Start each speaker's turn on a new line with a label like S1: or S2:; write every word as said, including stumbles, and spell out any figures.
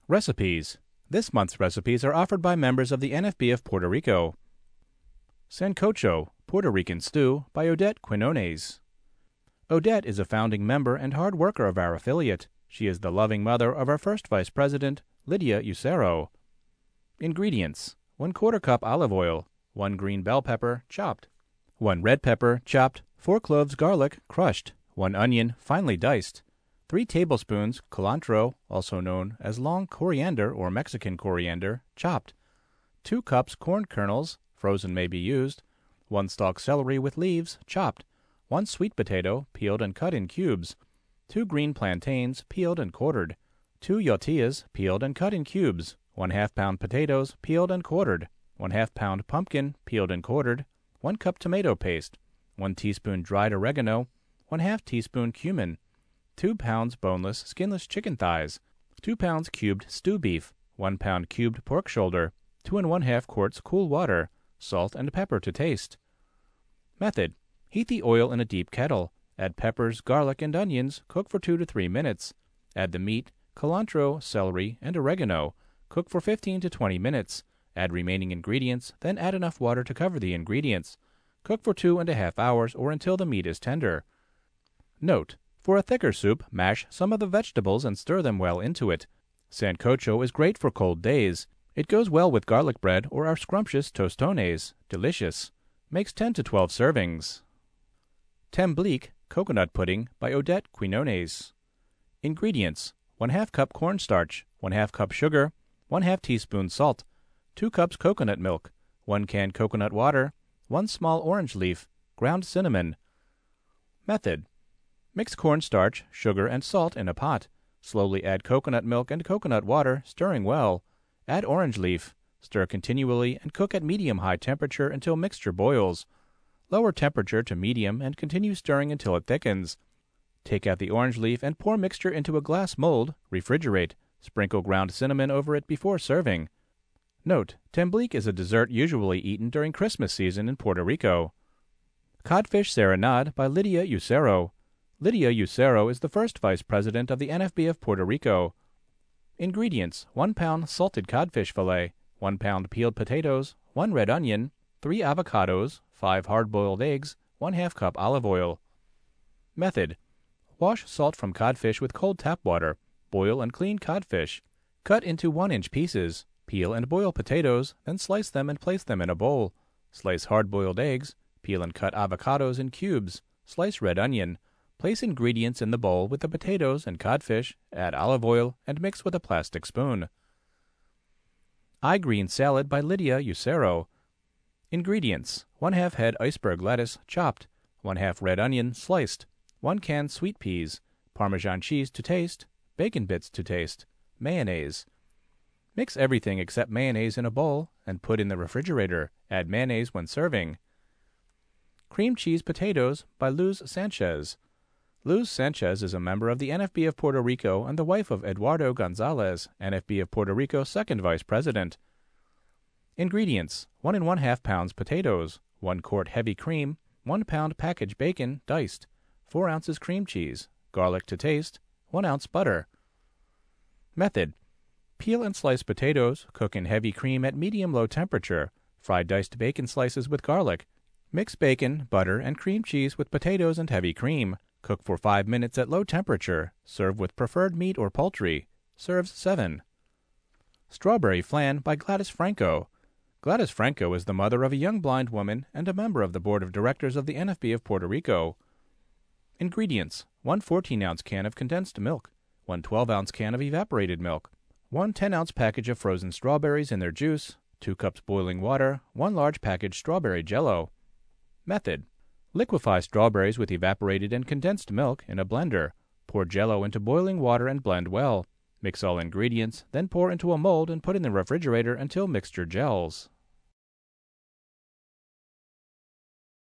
S1: Recipes. This month's recipes are offered by members of the N F B of Puerto Rico. Sancocho, Puerto Rican Stew, by Odette Quinones. Odette is a founding member and hard worker of our affiliate. She is the loving mother of our first vice president, Lydia Ucero. Ingredients: one quarter cup olive oil, one green bell pepper, chopped, one red pepper, chopped, four cloves garlic, crushed, one onion, finely diced, three tablespoons cilantro, also known as long coriander or Mexican coriander, chopped, two cups corn kernels, frozen may be used, one stalk celery with leaves, chopped, one sweet potato, peeled and cut in cubes, two green plantains, peeled and quartered, two yotillas, peeled and cut in cubes, one half pound potatoes, peeled and quartered, one half pound pumpkin, peeled and quartered, one cup tomato paste, one teaspoon dried oregano, one half teaspoon cumin, two pounds boneless, skinless chicken thighs, two pounds cubed stew beef, one pound cubed pork shoulder, two and one half quarts cool water, salt and pepper to taste. Method: heat the oil in a deep kettle, add peppers, garlic, and onions, cook for two to three minutes. Add the meat, cilantro, celery, and oregano. Cook for fifteen to twenty minutes. Add remaining ingredients, then add enough water to cover the ingredients. Cook for two and a half hours or until the meat is tender. Note: for a thicker soup, mash some of the vegetables and stir them well into it. Sancocho is great for cold days. It goes well with garlic bread or our scrumptious tostones. Delicious. Makes ten to twelve servings. Temblique, Coconut Pudding, by Odette Quinones. Ingredients: one half cup cornstarch, one half cup sugar, one half teaspoon salt, two cups coconut milk, one can coconut water, one small orange leaf, ground cinnamon. Method: mix cornstarch, sugar, and salt in a pot. Slowly add coconut milk and coconut water, stirring well. Add orange leaf. Stir continually and cook at medium-high temperature until mixture boils. Lower temperature to medium and continue stirring until it thickens. Take out the orange leaf and pour mixture into a glass mold. Refrigerate. Sprinkle ground cinnamon over it before serving. Note: temblique is a dessert usually eaten during Christmas season in Puerto Rico. Codfish Serenade, by Lydia Ucero. Lydia Ucero is the first vice president of the N F B of Puerto Rico. Ingredients: one pound salted codfish fillet, one pound peeled potatoes, one red onion, three avocados, five hard-boiled eggs, one half cup olive oil. Method: wash salt from codfish with cold tap water. Boil and clean codfish. Cut into one-inch pieces. Peel and boil potatoes, then slice them and place them in a bowl. Slice hard-boiled eggs. Peel and cut avocados in cubes. Slice red onion. Place ingredients in the bowl with the potatoes and codfish, add olive oil, and mix with a plastic spoon. Eye Green Salad, by Lydia Ucero. Ingredients: one half head iceberg lettuce, chopped, one half red onion, sliced, one can sweet peas, Parmesan cheese to taste, bacon bits to taste, mayonnaise. Mix everything except mayonnaise in a bowl and put in the refrigerator. Add mayonnaise when serving. Cream Cheese Potatoes, by Luz Sanchez. Luz Sanchez is a member of the N F B of Puerto Rico and the wife of Eduardo Gonzalez, N F B of Puerto Rico's second vice president. Ingredients: one and one half pounds potatoes, one quart heavy cream, one pound packaged bacon, diced, four ounces cream cheese, garlic to taste, one ounce butter. Method: peel and slice potatoes, cook in heavy cream at medium-low temperature, fry diced bacon slices with garlic, mix bacon, butter, and cream cheese with potatoes and heavy cream. Cook for five minutes at low temperature. Serve with preferred meat or poultry. Serves seven. Strawberry Flan, by Gladys Franco. Gladys Franco is the mother of a young blind woman and a member of the board of directors of the N F B of Puerto Rico. Ingredients: one fourteen-ounce can of condensed milk, one twelve-ounce can of evaporated milk, one ten-ounce package of frozen strawberries in their juice, two cups boiling water, one large package strawberry jello. Method: liquefy strawberries with evaporated and condensed milk in a blender. Pour jello into boiling water and blend well. Mix all ingredients, then pour into a mold and put in the refrigerator until mixture gels.